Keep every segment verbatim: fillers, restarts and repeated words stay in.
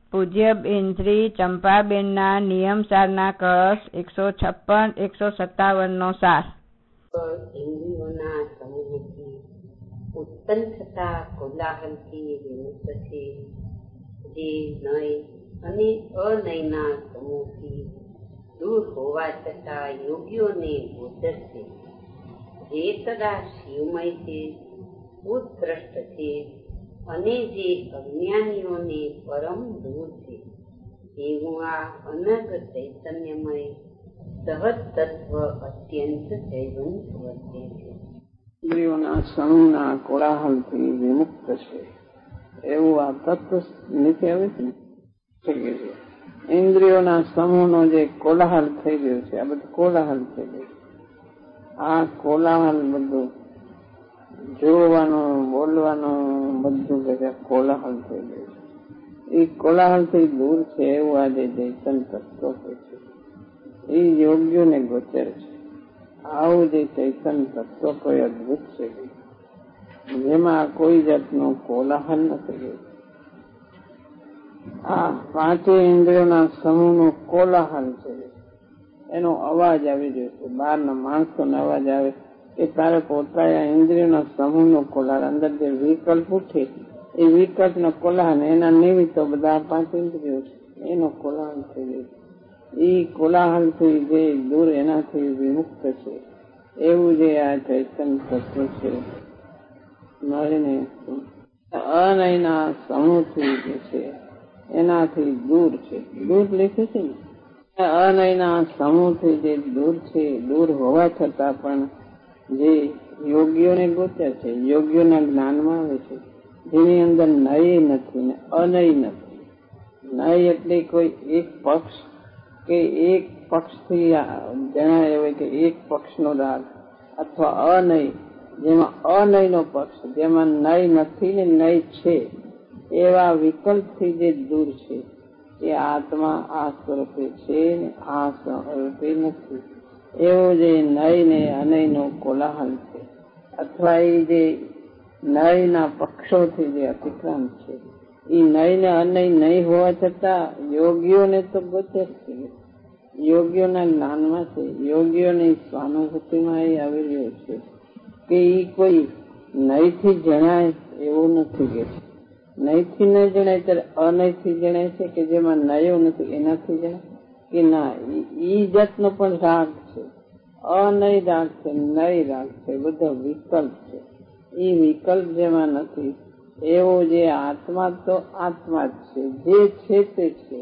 પૂજ્ય બેન શ્રી ચંપાબેનના નિયમ સારના કળશ એકસો છપ્પન એકસો સત્તાવન નો સાર. ઇન્દ્રિયોના સમૂહથી ઉત્પન્ન થતા કોલાહલથી વિમુક્ત છે, જે નય અને અનયના સમૂહથી દૂર હોવા છતાં યોગીઓને ગોચર છે, જે સદા શિવમય છે, ઉત્કૃષ્ટ છે અને જે અજ્ઞાનીઓને પરમ દૂર છે, એવું આ અનગ ચૈતન્યમય સહજ તત્વ અત્યંત જૈવંત વર્તે છે. ઇન્દ્રિયોના સમૂહના કોલાહલથી વિમુક્ત છે, એવું આ તત્વ નીચે આવે છે થઈ ગયું છે. ઇન્દ્રિયોના સમૂહનો જે કોલાહલ થઈ ગયો છે, આ બધું કોલાહલ થઈ ગયું. આ કોલાહલ બધું જોવાનું, બોલવાનું બધું બધા કોલાહલ થઈ ગયું છે. એ કોલાહલ થી દૂર છે એવું આજે ચૈતન્ય તત્વ છે. એ યોગ્યોને ગોચર છે. આવું જે ચૈતન્ય તત્વ કોઈ અદભુત છે, જેમાં કોઈ જાતનો કોલાહલ નથી. આ પાંચે ઇન્દ્રિયોના સમૂહનો કોલાહલ છે, એનો અવાજ આવી રહ્યો છે. બહારના માણસોનો અવાજ આવે કે તારે પોતાના ઇન્દ્રિયોના સમૂહનો કોલાહલ, અંદર જે વિકલ્પ ઉઠે એ વિકલ્પનો કોલાહલ, એના નિમિત્તો બધા પાંચ ઇન્દ્રિયો છે, એનો કોલાહલ થઈ ગયો છે. એ કોલાહલ થી જે દૂર, એનાથી વિમુક્ત છે એવું જે આ ચૈતન્ય તત્વ છે. મળીને અનયના સમૂહથી જે છે એનાથી દૂર છે. દૂર લખ્યું છે ને, અનયના સમૂહથી જે દૂર છે, દૂર હોવા છતાં પણ જે યોગીઓને ગોચર છે, યોગીઓના જ્ઞાનમાં આવે છે, જેની અંદર નય નથી ને અનય નથી. નય એટલે કોઈ એક પક્ષ કે એક પક્ષથી જણાય હોય કે એક પક્ષનો રાગ, અથવા અનય જેમાં અનયનો પક્ષ, જેમાં નય નથી ને નય છે, એવા વિકલ્પથી જે દૂર છે. એ આત્મા આ સ્વરૂપે છે ને આ સ્વરૂપે નથી, એવો જે નય ને અનયનો કોલાહલ છે, અથવા એ જે નયના પક્ષોથી જે અતિક્રાંત છે, એ નય ને અનય નહીં હોવા છતાં યોગીઓને તો ગોચર છે, યોગીઓના જ્ઞાનમાં છે, યોગીઓની સ્વાનુભૂતિમાં એ આવી રહ્યો છે કે એ કોઈ નયથી જણાય એવું નથી. કે નયથી ન જણાય ત્યારે અનયથી જણાય છે, કે જેમાં નયો નથી એનાથી જણાય કે ના, ઈ જાતનો પણ રાગ છે, અનય રાગ છે, નય રાગ છે, બધો વિકલ્પ છે. એ વિકલ્પ જેમાં નથી, એવો જે આત્મા તો આત્મા જ છે, જે છે તે છે.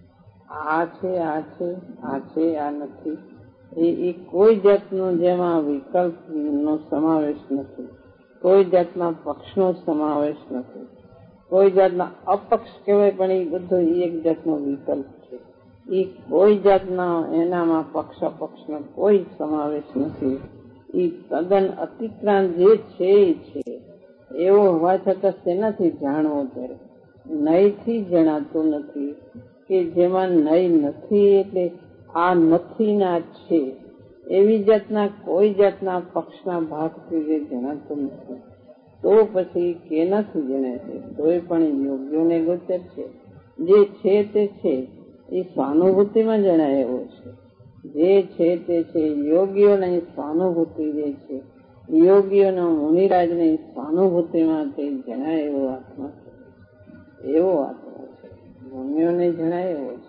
આ છે આ છે આ છે આ નથી, એ કોઈ જાતનો જેમાં વિકલ્પ નો સમાવેશ નથી, કોઈ જાતના પક્ષનો સમાવેશ નથી, કોઈ જાતના અપક્ષ કહેવાય પણ એ બધો એક જાતનો વિકલ્પ છે. એ કોઈ જાતના એનામાં પક્ષ અપક્ષનો કોઈ સમાવેશ નથી. એ તદ્દન અતિક્રાંત જે છે એ છે, એવો હોવા છતાં તેનાથી જાણવો ત્યારે નયથી જણાતું નથી, કે જેમાં નય નથી એટલે આ નથી ના છે, એવી જાતના કોઈ જાતના પક્ષના ભાગથી જે જણાતું નથી. તો પછી કેનાથી જણાય છે? તોય પણ યોગ્યોને ગોચર છે. જે છે તે છે એ સ્વાનુભૂતિમાં જણાય એવો છે. જે છે તે છે યોગીઓની સ્વાનુભૂતિ જે છે, યોગીઓના મુનિરાજની સ્વાનુભૂતિમાં તે જણાય એવો આત્મા છે. એવો આત્મા છે, મુનિઓને જણાય એવો છે.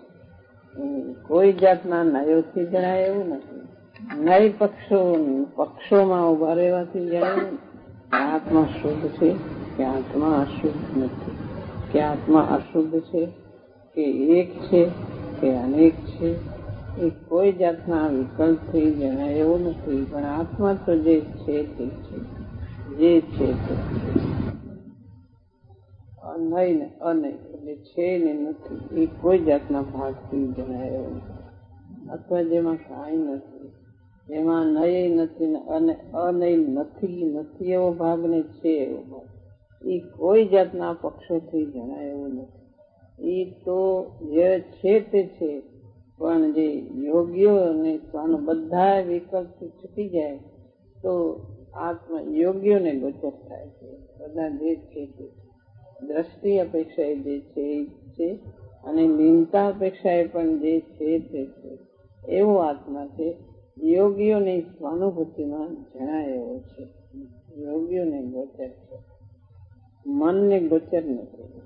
કોઈ જાતના નયોથી જણાય એવું નથી. નય પક્ષો પક્ષોમાં ઉભા રહેવાથી જણાય આત્મા શુદ્ધ છે કે આત્મા અશુદ્ધ નથી, કે આત્મા અશુદ્ધ છે કે એક છે કે અનેક છે, એ કોઈ જાતના વિકલ્પથી જણાય એવું નથી. પણ આત્મા તો જે છે તે છે, જે છે તે છે. અનય ને અનય એટલે છે ને નથી, એ કોઈ જાતના ભાગથી જણાય એવું નથી. અથવા જેમાં કાંઈ નથી, એમાં નય નથી ને અનય નથી, નથી એવો ભાગ ને છે એવો ભાગ, એ કોઈ જાતના પક્ષોથી જણાય એવું નથી. એ તો જે છે તે છે. પણ જે યોગીઓને બધા વિકલ્પથી છૂટી જાય તો આત્મા યોગીઓને ગોચર થાય છે. બધા જે છે તે દ્રષ્ટિ અપેક્ષા જે છે એ છે, અને અને લીનતા અપેક્ષાએ પણ જે છે તે છે એવો આત્મા છે. યોગીઓની સ્વાનુભૂતિમાં જણાય એવો છે. યોગીઓને ગોચર છે, મનને ગોચર નથી.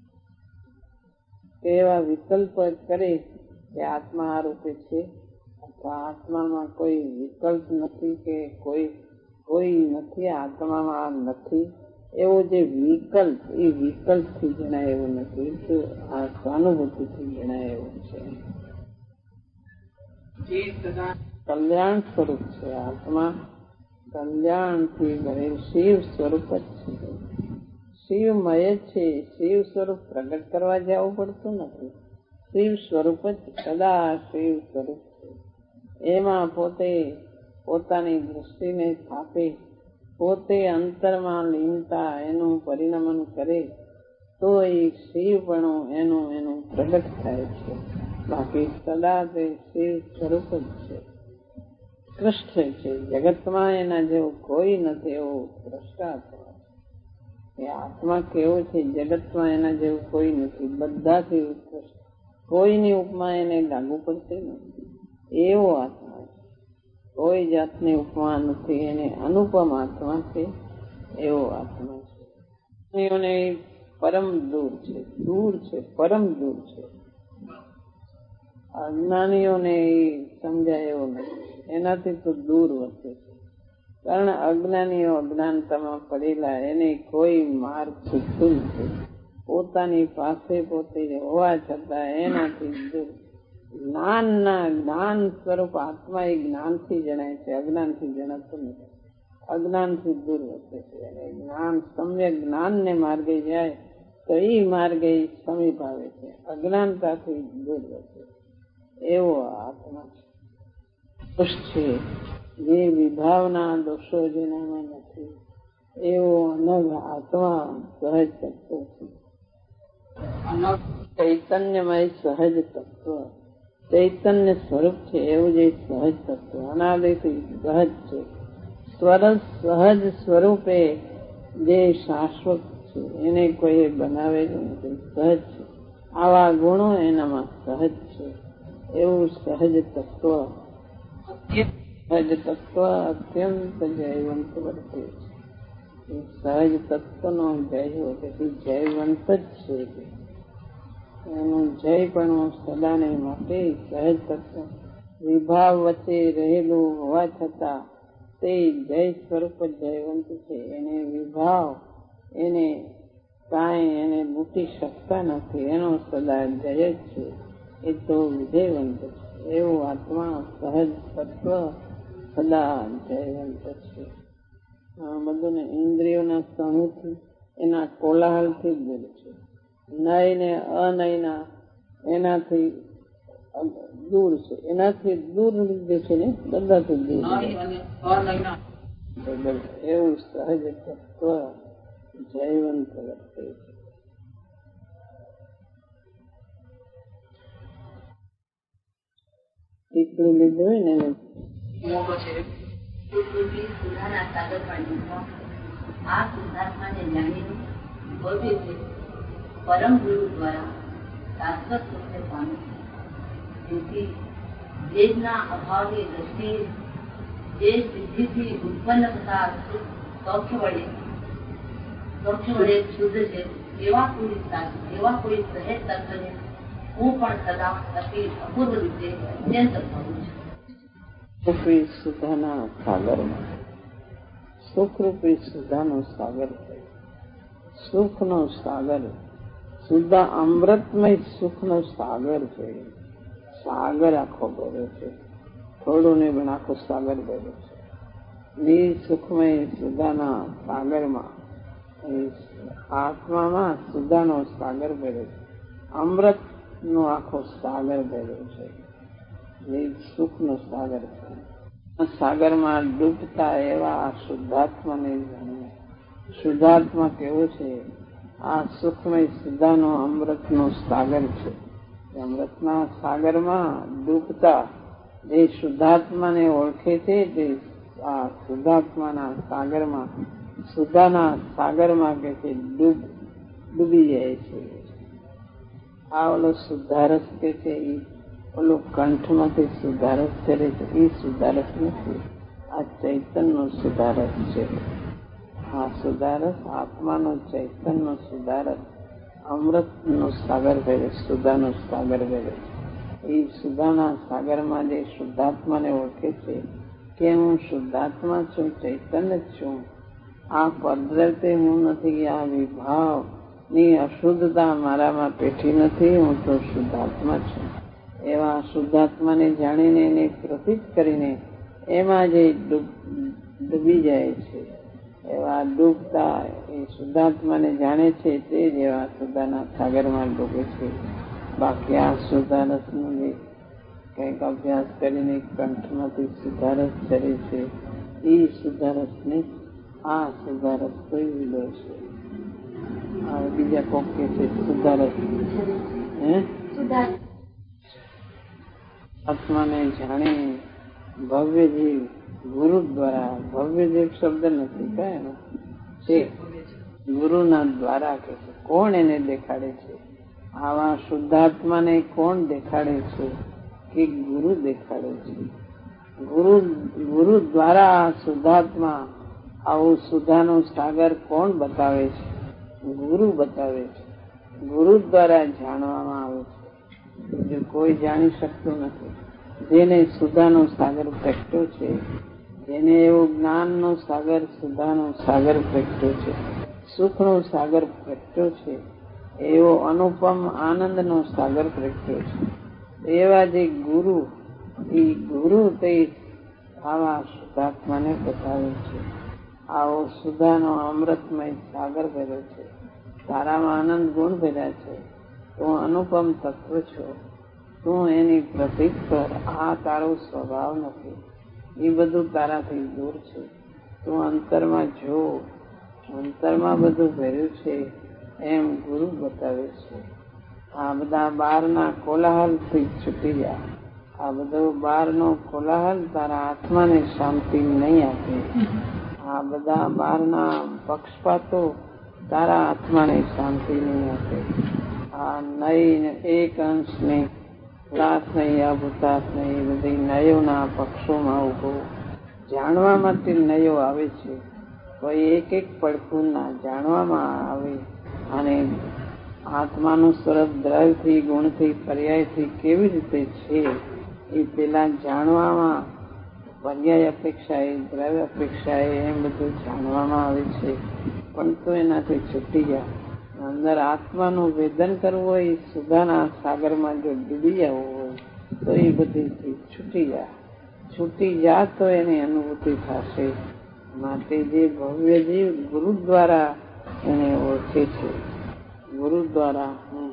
એવા વિકલ્પ કરે કે આત્મા આ રૂપે છે અથવા આત્મામાં કોઈ વિકલ્પ નથી કે કોઈ કોઈ નથી, આત્મામાં નથી, એવો જે વિકલ્પ એ વિકલ્પથી જણાય એવું નથી, તો આ સ્વાનુભૂતિથી જણાય એવું છે. કલ્યાણ સ્વરૂપ છે આત્મા, કલ્યાણથી ભરેલ શિવ સ્વરૂપ જ છે. શિવમય છે. શિવ સ્વરૂપ પ્રગટ કરવા જવું પડતું નથી. શિવ સ્વરૂપ જ સદા શિવ સ્વરૂપ છે. એમાં પોતે પોતાની દ્રષ્ટિને સ્થાપે, પોતે અંતરમાં લીનતા એનું પરિણમન કરે તો એ શિવપણું એનું એનું પ્રગટ થાય છે. બાકી સદા તે શિવ સ્વરૂપ જ છે. કૃષ્ણ છે. જગતમાં એના જેવું કોઈ નથી એવું દ્રષ્ટાંત. એ આત્મા કેવો છે, જગતમાં એના જેવું કોઈ નથી, બધાથી ઉત્કૃષ્ટ, કોઈની ઉપમા એને લાગુ પડતી નથી એવો આત્મા છે. કોઈ જાતની ઉપમા નથી, એને અનુપમ આત્મા છે એવો આત્મા છે. એને પરમ દૂર છે, દૂર છે, પરમ દૂર છે. અજ્ઞાનીઓને સમજાય એવો નથી, એનાથી તો દૂર વર્તે છે. કારણ અજ્ઞાનીઓ અજ્ઞાનતામાં પડેલા, એને કોઈ માર્ગ છૂટતું નથી. પોતાની પાસે પોતે હોવા છતાં એનાથી દૂર. જ્ઞાનના જ્ઞાન સ્વરૂપ આત્મા એ જ્ઞાનથી જણાય છે, અજ્ઞાનથી જણાતું નથી. અજ્ઞાનથી દૂર વર્તે છે. અને જ્ઞાન સમ્યક જ્ઞાનને માર્ગે જાય તો એ માર્ગે સમીપ આવે છે, અજ્ઞાનતાથી દૂર વર્તે છે એવો આત્મા છે. જે વિભાવના દોષો જેનામાં નથી એવો અનગ આત્મા સહજ તત્વ છે. ચૈતન્યમય સહજ તત્વ, ચૈતન્ય સ્વરૂપ છે એવું જે સહજ તત્વ અનાદિથી સહજ છે. સ્વરસ સહજ સ્વરૂપે જે શાશ્વત છે, એને કોઈ બનાવેલું નથી, સહજ છે. આવા ગુણો એનામાં સહજ છે એવું સહજ તત્વ. સહજ તત્વ અત્યંત જયવંત વર્તે છે. સહજ તત્વનો જય તેથી જયવંત જ છે. એનું જય પણ સદાને માટે સહજ તત્વ વિભાવ વચ્ચે રહેલું હોવા છતાં તે જય સ્વરૂપ જયવંત છે. એને વિભાવ એને કાંઈ એને લૂંટી શકતા નથી, એનો સદા જય જ છે. એ તો વિજયવંત છે એવું આત્મા સહજ તત્વ સદા જયવંત છે. આ બધું ઇન્દ્રિયોના સમૂહથી, એના કોલાહલથી જ દૂર છે. નય ને અનયના એનાથી દૂર છે. એનાથી દૂર જે છે ને બધાથી દૂર એવું સહજ તત્વ જયવંત વર્તે છે. ટીકડી લીધું હોય ને મોટો છે સુધાના સાગર પણ આ શુદ્ધાત્માને જાણીને ભવ્ય છે પરમ ગુરુ દ્વારા શાશ્વત રૂપે પામે છે. તેથી દેશના અભાવની દ્રષ્ટિએ જે સિદ્ધિથી ઉત્પન્ન થતા સૌખ્ય વડે સૌખ્ય વડે શુદ્ધ છે એવા કોઈ એવા કોઈ સહેજ તત્વને હું પણ સદા અતિ અપૂર્વ રીતે અત્યંત ભાવું છું. સુખરૂપી સુધાના સાગરમાં, સુખરૂપી સુધાનો સાગર છે, સુખનો સાગર, સુધા અમૃતમય સુખનો સાગર છે. સાગર આખો ભર્યો છે, થોડું ને પણ આખો સાગર ભર્યો છે. ની સુખમય સુધાના સાગરમાં આત્મામાં સુધાનો સાગર ભર્યો છે, અમૃત નો આખો સાગર ભર્યો છે. સુખનો સાગર છે. સાગરમાં ડૂબતા એવા શુદ્ધાત્માને જાણીએ. શુદ્ધાત્મા કેવો છે? આ સુખમય સુધાનો અમૃતનો સાગર છે. અમૃતના સાગરમાં ડૂબતા જે શુદ્ધાત્માને ઓળખે છે તે આ શુદ્ધાત્માના સાગરમાં, સુધાના સાગરમાં કે છે ડૂબ ડૂબી જાય છે. આ ઓલો સુધારસ કે છે એ ઓલું કંઠમાંથી સુધારસ ચડે છે એ સુધારસ નથી, આ ચૈતનનો સુધારસ છે. આ સુધારસ આત્માનો ચૈતનનો સુધારસ અમૃતનો સાગર ભરે, સુધાનો સાગર ભરે. એ સુધાના સાગરમાં જે શુદ્ધાત્માને ઓળખે છે કે હું શુદ્ધાત્મા છું, ચૈતન્ય જ છું, આ પદાર્થે હું નથી, આ વિભાવ ની અશુદ્ધતા મારામાં પેઠી નથી, હું તો શુદ્ધાત્મા છું. એવા શુદ્ધાત્માને જાણીને એને પ્રતીત કરીને એમાં જે ડૂબી જાય છે, એવા ડૂબતા એ શુદ્ધાત્માને જાણે છે તે જ એવા શુદ્ધાના સાગરમાં ડૂબે છે. બાકી આ સુધારસનું જે કંઈક અભ્યાસ કરીને કંઠમાંથી સુધારસ ચડે છે એ સુધારસ નહીં, આ સુધારસ કોઈ વિલો છે. બીજા કોક કે છે સુધારસ હે આત્માને જાણી ભવ્ય જીવ ગુરુ દ્વારા, ભવ્ય જીવ શબ્દ નથી કહેવાનો છે, ગુરુના દ્વારા કે છે. કોણ એને દેખાડે છે? આવા શુદ્ધાત્માને કોણ દેખાડે છે? કે ગુરુ દેખાડે છે. ગુરુ ગુરુ દ્વારા શુદ્ધાત્મા આવું સુધાનો સાગર કોણ બતાવે છે? ગુરુ બતાવે છે. ગુરુ દ્વારા જાણવામાં આવે છે. જો કોઈ જાણી શકતું નથી. જેને સુધાનો સાગર પ્રગટ્યો છે, જેને એવો જ્ઞાનનો સાગર, સુધાનો સાગર પ્રગટ્યો છે, સુખનો સાગર પ્રગટ્યો છે, એવો અનુપમ આનંદનો સાગર પ્રગટ્યો છે, એવા જે ગુરુ, એ ગુરુ તે આવા શુદ્ધાત્માને બતાવે છે. આવો સુધાનો અમૃતમય સાગર ભર્યો છે, તારામાં આનંદ ગુણ ભર્યા છે, તું અનુપમ તત્વ છો, તું એની પ્રતીક કર. આ તારો સ્વભાવ નથી, એ બધું તારાથી દૂર છે. તું અંતરમાં જો, અંતરમાં બધું ભર્યું છે એમ ગુરુ બતાવે છે. આ બધા બહારના કોલાહલથી છૂટી જા. આ બધો બહારનો કોલાહલ તારા આત્માને શાંતિ નહીં આપે. આ બધા બહારના પક્ષપાતો તારા આત્માને શાંતિ નહીં આપે. આ નય એક અંશ નહીં, ભૂતાસ નહીં, અભૂતાસ નહીં, એ બધી નયોના પક્ષોમાં ઉભો જાણવા માટે નયો આવે છે. કોઈ એક એક પડખું ના જાણવામાં આવે અને આત્માનું સ્વરૂપ દ્રવ્યથી, ગુણથી, પર્યાયથી કેવી રીતે છે એ પેલા જાણવામાં, પર્યાય અપેક્ષા એ, દ્રવ્ય અપેક્ષા એ, એમ બધું જાણવામાં આવે છે. પણ તો એનાથી છૂટી ગયા. અંદર આત્માનું વેદન કરવું હોય, સુધાના સાગરમાં જો ડૂબી જવું હોય તો એ બધી છૂટી જા. છૂટી જા તો એની અનુભૂતિ થશે. માટે જે ભવ્ય જીવ ગુરુ દ્વારા એને ઓળખે છે, ગુરુ દ્વારા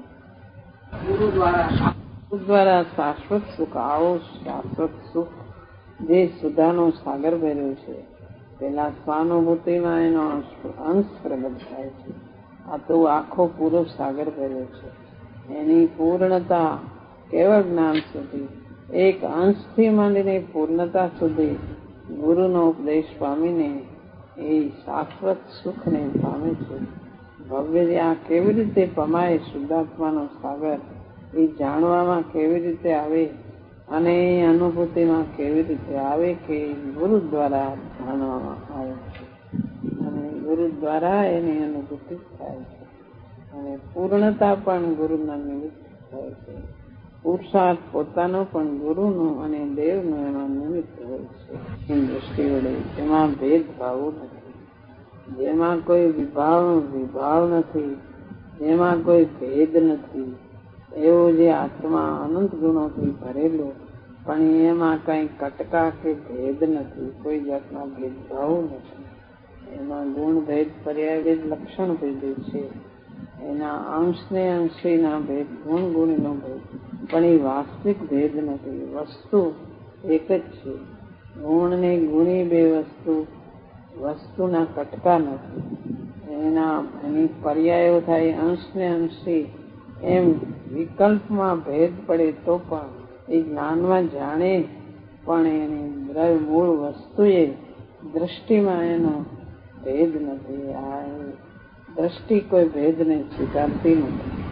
ગુરુ દ્વારા ગુરુ દ્વારા શાશ્વત સુખ, આવો શાશ્વત સુખ જે સુધાનો સાગર ભર્યો છે, પેલા સ્વાનુભૂતિમાં એનો અંશ પ્રગટ થાય છે. આ તો આખો પૂરો સાગર ભર્યો છે. એની પૂર્ણતા કેવળ જ્ઞાન સુધી, એક અંશથી માંડીને પૂર્ણતા સુધી ગુરુનો ઉપદેશ પામીને એ શાશ્વત સુખને પામે છે. ભવ્ય આ કેવી રીતે પમાય શુદ્ધાત્માનો સાગર, એ જાણવામાં કેવી રીતે આવે અને એ અનુભૂતિમાં કેવી રીતે આવે કે ગુરુ દ્વારા જાણવામાં આવે છે. અને ગુરુ દ્વારા એની અનુભૂતિ થાય છે. અને પૂર્ણતા પણ ગુરુના નિમિત્ત થાય છે. પુરુષાર્થ પોતાનો પણ ગુરુનો અને દેવનો એમાં નિમિત્ત હોય છે. એની દ્રષ્ટિ વડે જેમાં ભેદભાવ નથી, જેમાં કોઈ વિભાવ વિભાવ નથી, જેમાં કોઈ ભેદ નથી, એવો જે આત્મા અનંત ગુણોથી ભરેલો, પણ એમાં કઈ કટકા કે ભેદ નથી, કોઈ જાતના ભેદભાવ નથી. એમાં ગુણ ભેદ, પર્યાય ભેદ, લક્ષણ ભેદ છે. એના અંશને અંશીના ભેદ, ગુણ ગુણીનો ભેદ, પણ એ વાસ્તવિક ભેદ નથી. વસ્તુ એક જ છે. ગુણ ને ગુણી બે વસ્તુ વસ્તુના કટકા નથી. એના એની પર્યાયો થાય અંશ ને અંશી, એમ વિકલ્પમાં ભેદ પડે તો પણ એ જ્ઞાનમાં જાણે, પણ એની દ્રવ્ય મૂળ વસ્તુએ દ્રષ્ટિમાં એનો ભેદ નથી. આ દ્રષ્ટિ કોઈ ભેદને સ્વીકારતી નથી.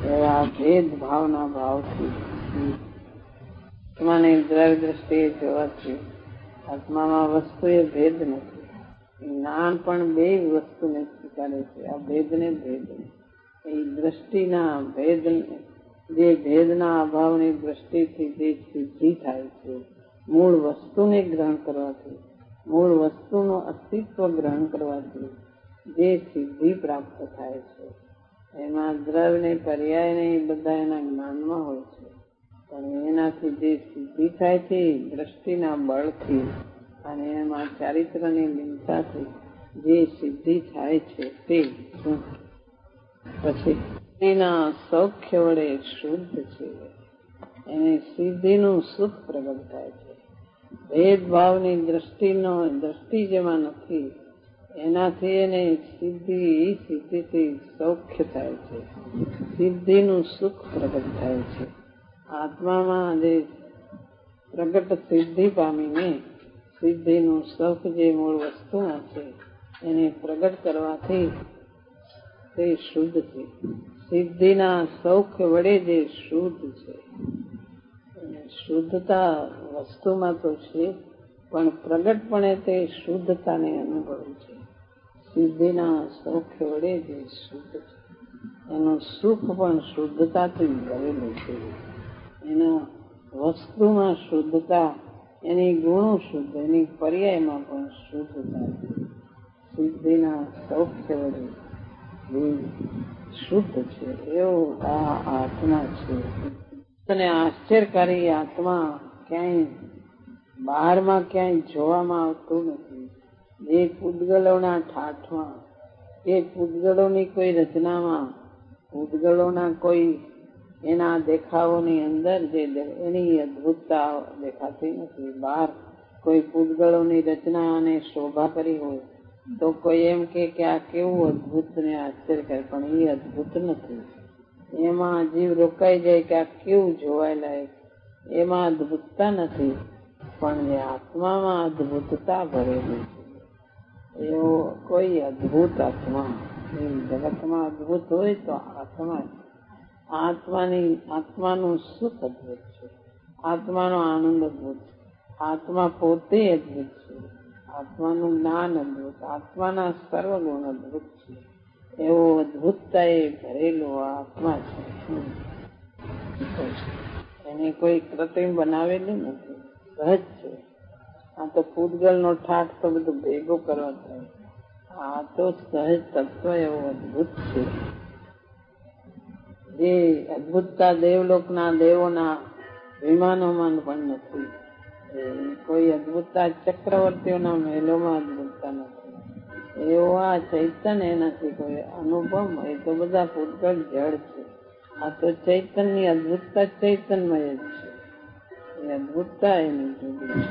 એવા ભેદભાવના ભાવથી આત્માની દ્રવ્ય દ્રષ્ટિએ જોવાથી આત્મામાં વસ્તુ એ ભેદ નથી. જ્ઞાન પણ બે વસ્તુને સ્વીકારે છે, આ ભેદને ભેદ એ દ્રષ્ટિના ભેદ, જે ભેદના અભાવની દ્રષ્ટિથી જે સિદ્ધિ થાય છે, મૂળ વસ્તુને ગ્રહણ કરવાથી, મૂળ વસ્તુનું અસ્તિત્વ ગ્રહણ કરવાથી જે સિદ્ધિ પ્રાપ્ત થાય છે, એમાં દ્રવ્ય ને પર્યાય ને બધા એના જ્ઞાનમાં હોય છે, પણ એનાથી જે સિદ્ધિ થાય છે દ્રષ્ટિના બળથી અને એમાં ચારિત્રની લીનતાથી જે સિદ્ધિ થાય છે તે પછી એના સૌખ્ય વડે શુદ્ધ છે, એને સિદ્ધિનું સુખ પ્રગટ થાય છે. ભેદભાવની દ્રષ્ટિનો દ્રષ્ટિ જેમાં નથી એનાથી એને સિદ્ધિ સિદ્ધિથી સૌખ્ય થાય છે, સિદ્ધિનું સુખ પ્રગટ થાય છે. આત્મામાં જે પ્રગટ સિદ્ધિ પામીને સિદ્ધિનું સુખ જે મૂળ વસ્તુમાં છે એને પ્રગટ કરવાથી તે શુદ્ધ છે. સિદ્ધિના સૌખ્ય વડે જે શુદ્ધ છે, શુદ્ધતા વસ્તુમાં તો છે પણ પ્રગટપણે તે શુદ્ધતાને અનુભવે છે. સિદ્ધિના સૌખ્ય વડે જે શુદ્ધ છે એનું સુખ પણ શુદ્ધતાથી ભરેલું છે. એના વસ્તુમાં શુદ્ધતા, એની ગુણો શુદ્ધ, એની પર્યાયમાં પણ શુદ્ધતા છે. સિદ્ધિના સૌખ્ય વડે જે શુદ્ધ છે એવો આ આત્મા છે. અને આશ્ચર્યકારી આત્મા ક્યાંય બહારમાં ક્યાંય જોવામાં આવતું નથી. જે પૂતગલોના ઠાઠમાં કે પૂતગલોની કોઈ રચનામાં, પૂતગલોના કોઈ એના દેખાવોની અંદર જે એની અદભુતતા દેખાતી નથી. બહાર કોઈ પૂતગલોની રચના અને શોભા કરી હોય તો કોઈ એમ કે આ કેવું અદભુત ને આશ્ચર્યકારી, પણ એ અદભુત નથી. એમાં જીવ રોકાઈ જાય કે આ કેવું જોવાય લાયક, એમાં અદભુતતા નથી. પણ જે આત્મામાં અદભુતતા ભરેલી છે એવો કોઈ અદભુત આત્મા જગતમાં અદભુત હોય તો આત્મા, આત્માની આત્માનું સુખ અદભુત છે, આત્માનો આનંદ અદભુત છે, આત્મા પોતે અદભુત છે, આત્માનું જ્ઞાન અદભુત, આત્માના સર્વ ગુણ અદભુત છે. એવો અદભુતતા એ ભરેલો આત્મા છે. એને કોઈ કૃત્રિમ બનાવેલું નથી, સહજ છે. આ તો પૂતગલ નો ઠાઠ તો બધું ભેગો કરવા થાય, આ તો સહજ તત્વ એવો અદભુત છે. જે અદભુતતા દેવલોકના દેવોના વિમાનોમાં પણ નથી. કોઈ અદભુતતા ચક્રવર્તીઓના મહેલોમાં અદભુતતા નથી. એવો આ ચૈતન્ય એનાથી કોઈ અનુપમ, એ તો બધા પૂતગલ જળ છે. આ તો ચૈતન્યની અદભુતતા ચૈતન્યમય જ છે. એ અદભુતતા એની જુદી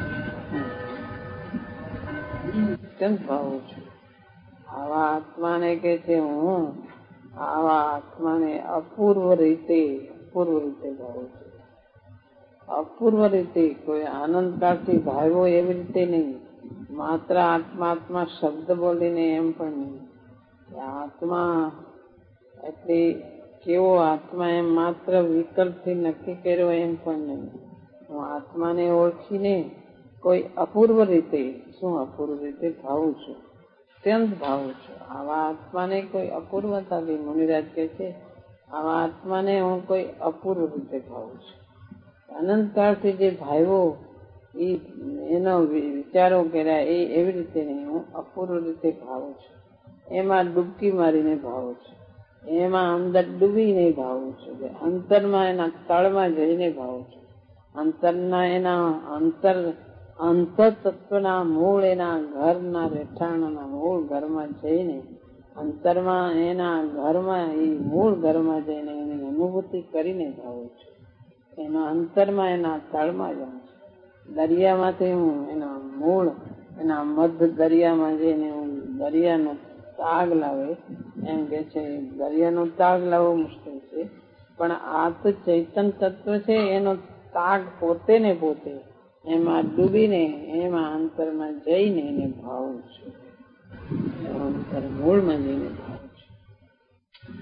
છે. કેમ ભાવું છું આવા આત્માને કે છે હું આવા આત્માને અપૂર્વ રીતે અપૂર્વ રીતે ભાવું છું. અપૂર્વ રીતે કોઈ આનંદ કાળથી ભાવ્યો એવી રીતે નહીં, માત્ર આત્મા આત્મા શબ્દ બોલીને એમ પણ નહીં. આત્મા એટલે કેવો આત્મા એમ માત્ર વિકલ્પથી નક્કી કર્યો એમ પણ નહીં. હું આત્માને ઓળખીને કોઈ અપૂર્વ રીતે, શું અપૂર્વ રીતે ભાવું છું, અત્યંત ભાવું છું. આવા આત્માને કોઈ અપૂર્વતાથી, મુનિરાજ કહે છે આવા આત્માને હું કોઈ અપૂર્વ રીતે ભાવું છું. અનંતકાળથી જે ભાવ્યો એ એનો વિચારો કર્યા એ એવી રીતે નહીં, હું અપૂર્વ રીતે ભાવું છું. એમાં ડૂબકી મારીને ભાવું છું, એમાં અંદર ડૂબીને ભાવું છું, અંતરમાં એના તળમાં જઈને ભાવું છું. અંતરના એના અંતર અંતર તત્વના મૂળ, એના ઘરના રહેઠાણના મૂળ ઘરમાં જઈને, અંતરમાં એના ઘરમાં એ મૂળ ઘરમાં જઈને એની અનુભૂતિ કરીને ભાવું છું. એના અંતરમાં એના તળમાં જાઉં છું. દરિયામાંથી હું એના મૂળ, એના મધ દરિયામાં જઈને હું દરિયાનો તાગ લાવે એમ કે છે. દરિયાનો તાગ લાવવો મુશ્કેલ છે, પણ આ તો ચૈતન તત્વ છે, એનો તાગ પોતે ને પોતે એમાં ડૂબીને એમાં અંતરમાં જઈને એને ભાવું છું. અંતર મૂળમાં જઈને ભાવું છું.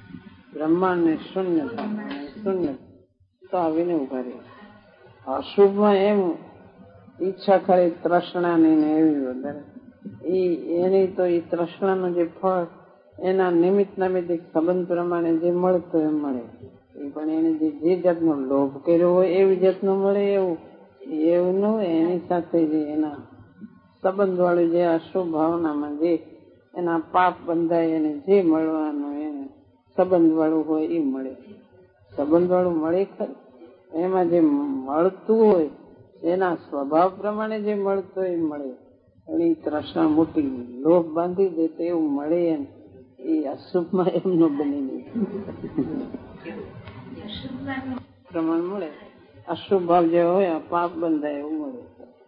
બ્રહ્માંડ ને શૂન્યતા શૂન્ય તો આવીને ઉભા રહે. અશુભમાં એમ ઈચ્છા ખરી તૃષ્ણાની ને એવી વધારે એની તો એ તૃષ્ણાનું જે ફળ એના નિમિત્ત નિમિત્ત સંબંધ પ્રમાણે જે મળતું એ મળે. એ પણ એને જે જાતનો લોભ કર્યો હોય એવી જાતનો મળે એવું એવું ન હોય. એની સાથે જે એના સંબંધ વાળું જે અશુભ ભાવનામાં જે એના પાપ બંધાય એને જે મળવાનું એને સંબંધ વાળું હોય એ મળે. સંબંધ વાળું મળે ખરું. એમાં જે મળતું હોય એના સ્વભાવ પ્રમાણે જે મળતું હોય એ મળે. એની તૃષ્ણા મોટી લોભ બાંધી દે તો એવું મળે એમ એ અશુભમાં એમ ન બની નહીં પ્રમાણ મળે. અશુભ ભાવ જે હોય પાપ બંધાય એવું મળે.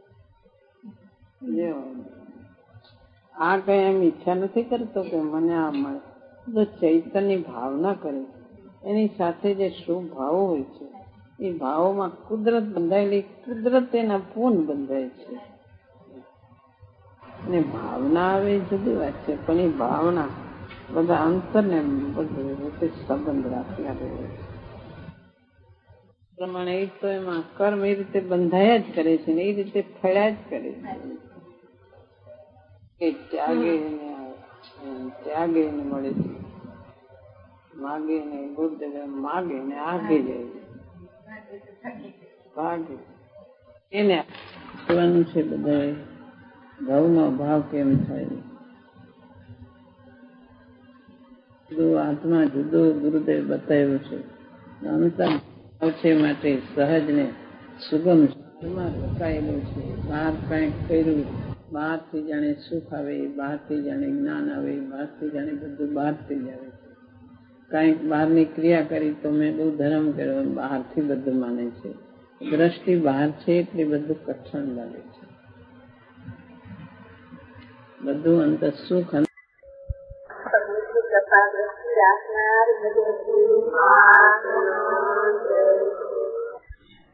આ કઈ એમ ઈચ્છા નથી કરતો કે મને આ મળે. તો ચૈતન્ય ભાવના કરે એની સાથે જે શુભ ભાવો હોય છે એ ભાવોમાં કુદરત બંધાયેલી કુદરત એના પૂન બંધાય છે. અને ભાવના આવે એ જુદી વાત છે પણ એ ભાવના બધા અંતર ને બધું રીતે સંબંધ રાખેલા રહે પ્રમાણે એ તો એમાં કર્મ એ રીતે બંધાયા જ કરે છે ને એ રીતે ફળ્યા જ કરે છે. એ ત્યાગે ત્યાગે ને મળે છે. માગે ને ગુરુદેવ માગે ને આગે જાય ભાગે એને આપવાનું છે. બધા ભાવનો ભાવ કેમ થાય જુદો આત્મા જુદો ગુરુદેવ બતાવ્યું છે. અંતર ભાવ છે માટે સહજ ને સુગમ રોકાયેલું છે. બહાર કંઈક કર્યું બહારથી જાણે સુખ આવે બહારથી જાણે જ્ઞાન આવે બહારથી જાણે બધું બહારથી જ આવે છે. કંઈક બહારની ક્રિયા કરી તો મેં બહુ ધર્મ કર્યો બહારથી બધું માને છે. દ્રષ્ટિ બહાર છે એટલે બધું કઠણ લાગે છે. બધું અંતર સુખ કૃપા દ્રષ્ટિ રાખનાર